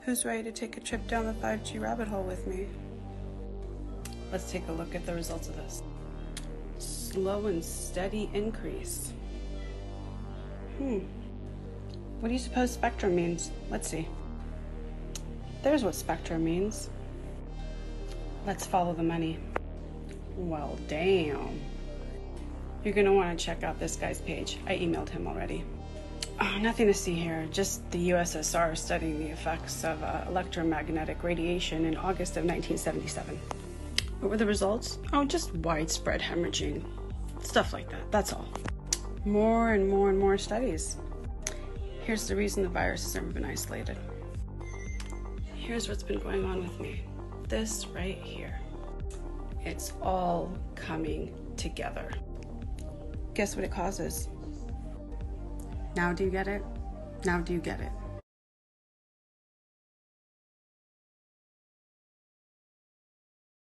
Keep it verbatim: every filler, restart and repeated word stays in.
Who's ready to take a trip down the five G rabbit hole with me? Let's take a look at the results of this. Slow and steady increase. Hmm. What do you suppose spectrum means? Let's see. There's what spectrum means. Let's follow the money. Well, damn. You're gonna want to check out this guy's page. I emailed him already. Oh, nothing to see here, just the U S S R studying the effects of uh, electromagnetic radiation in August of nineteen seventy-seven. What were the results? Oh, just widespread hemorrhaging. Stuff like that, that's all. More and more and more studies. Here's the reason the virus has never been isolated. Here's what's been going on with me. This right here. It's all coming together. Guess what it causes? Now do you get it? Now do you get it?